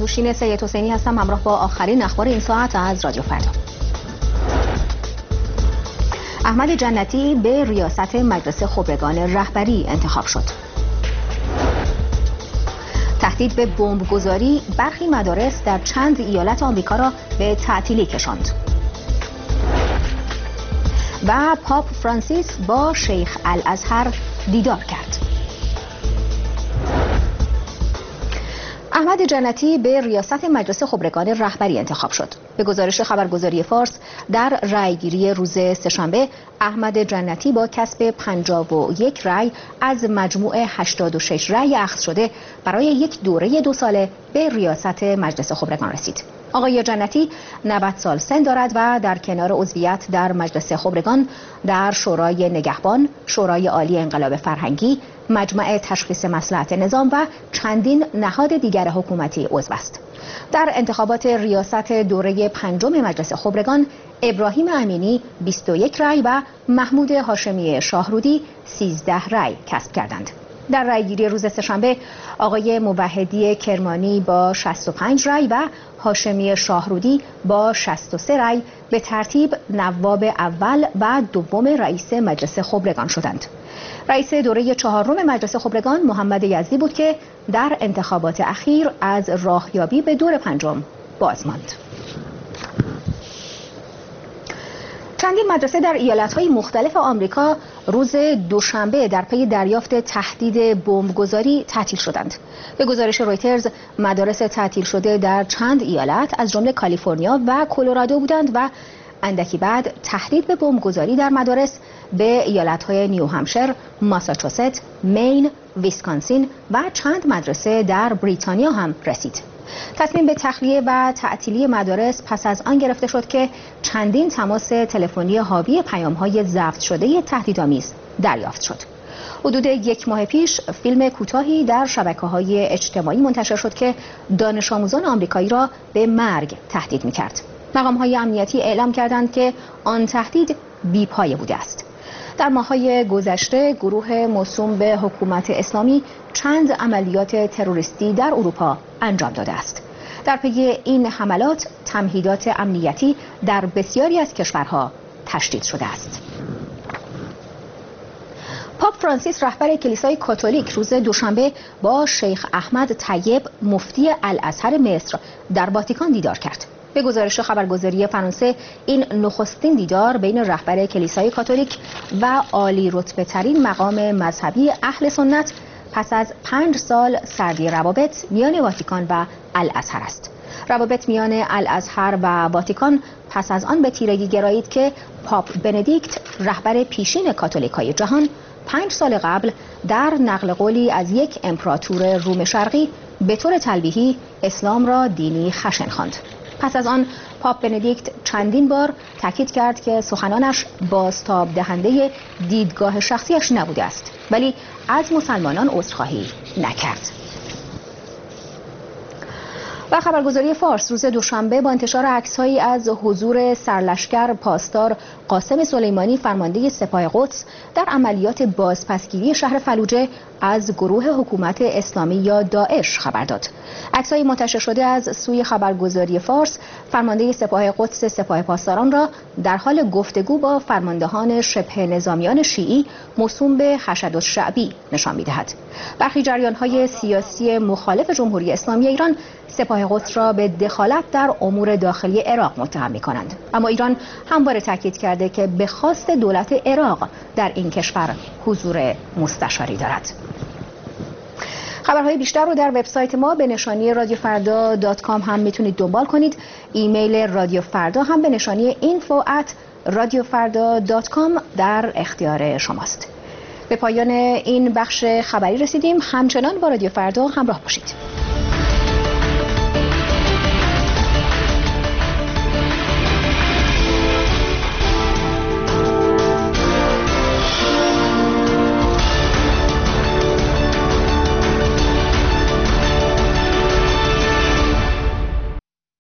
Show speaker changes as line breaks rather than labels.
نوشین سید حسینی هستم، همراه با آخرین اخبار این ساعت از رادیو فردا. احمد جنتی به ریاست مجلس خبرگان رهبری انتخاب شد. تهدید به بمبگذاری برخی مدارس در چند ایالت آمریکا را به تعطیلی کشاند. و پاپ فرانسیس با شیخ الازهر دیدار کرد. احمد جنتی به ریاست مجلس خبرگان رهبری انتخاب شد. به گزارش خبرگزاری فارس، در رأیگیری روز سه‌شنبه احمد جنتی با کسب 51 رأی از مجموع 86 رأی اخذ شده برای یک دوره 2 ساله به ریاست مجلس خبرگان رسید. آقای جنتی 90 سال سن دارد و در کنار عضویت در مجلس خبرگان، در شورای نگهبان، شورای عالی انقلاب فرهنگی، مجمع تشخیص مصلحت نظام و چندین نهاد دیگر حکومتی عضو است. در انتخابات ریاست دوره 5 مجلس خبرگان، ابراهیم امینی 21 رأی و محمود هاشمی شاهرودی 13 رأی کسب کردند. در رأیگیری روز سه‌شنبه، آقای موحدی کرمانی با 65 رأی و هاشمی شاهرودی با 63 رأی به ترتیب نواب اول و دوم رئیس مجلس خبرگان شدند. رئیس دوره 4 مجلس خبرگان محمد یزدی بود که در انتخابات اخیر از راهیابی به دور 5 باز ماند. چندین مدرسه در ایالت‌های مختلف آمریکا روز دوشنبه در پی دریافت تهدید بمبگذاری تعطیل شدند. به گزارش رویترز، مدارس تعطیل شده در چند ایالت از جمله کالیفرنیا و کلرادو بودند و اندکی بعد تهدید به بمبگذاری در مدارس به ایالت‌های نیو همشر، ماساچوست، مین، ویسکانسین و چند مدرسه در بریتانیا هم رسید. تصمیم به تخلیه و تعطیلی مدارس پس از آن گرفته شد که چندین تماس تلفنی حاوی پیام‌های ضبط شده تهدیدآمیز دریافت شد. حدود 1 ماه پیش فیلم کوتاهی در شبکه‌های اجتماعی منتشر شد که دانش آموزان آمریکایی را به مرگ تهدید می‌کرد. مقام‌های امنیتی اعلام کردند که آن تهدید بی‌پایه بوده است. در ماه‌های گذشته گروه موسوم به حکومت اسلامی چند عملیات تروریستی در اروپا انجام داده است. در پی این حملات تمهیدات امنیتی در بسیاری از کشورها تشدید شده است. پاپ فرانسیس رهبر کلیسای کاتولیک روز دوشنبه با شیخ احمد طیب مفتی الازهر مصر در واتیکان دیدار کرد. به گزارش خبرگزاری فرانسه، این نخستین دیدار بین رهبر کلیسای کاتولیک و عالی رتبه ترین مقام مذهبی اهل سنت پس از 5 سال سردی روابط میان واتیکان و الازهر است. روابط میان الازهر و واتیکان پس از آن به تیرگی گرایید که پاپ بندیکت رهبر پیشین کاتولیکای جهان 5 سال قبل در نقل قولی از یک امپراتور روم شرقی به طور تلویحی اسلام را دینی خشن خواند. پس از آن پاپ بندیکت چندین بار تاکید کرد که سخنانش بازتاب دهنده دیدگاه شخصیش نبوده است، ولی از مسلمانان عذرخواهی نکرد. و خبرگزاری فارس روز دوشنبه با انتشار عکس‌هایی از حضور سرلشکر پاسدار قاسم سلیمانی فرمانده سپاه قدس در عملیات بازپسگیری شهر فلوجه از گروه حکومت اسلامی یا داعش خبر داد. عکس‌های منتشر شده از سوی خبرگزاری فارس فرمانده سپاه قدس سپاه پاسداران را در حال گفتگو با فرماندهان شبه نظامیان شیعی موسوم به حشد الشعبی نشان می‌دهد. برخی جریان‌های سیاسی مخالف جمهوری اسلامی ایران سپاه قدس را به دخالت در امور داخلی عراق متهم می‌کنند، اما ایران همواره تاکید کرده که به خواست دولت عراق در این کشور حضور مستشاری دارد. خبرهای بیشتر رو در وبسایت ما به نشانی radiofrda.com هم میتونید دنبال کنید. ایمیل رادیو فردا هم به نشانی info@radiofrda.com در اختیار شماست. به پایان این بخش خبری رسیدیم. همچنان با رادیو فردا همراه باشید.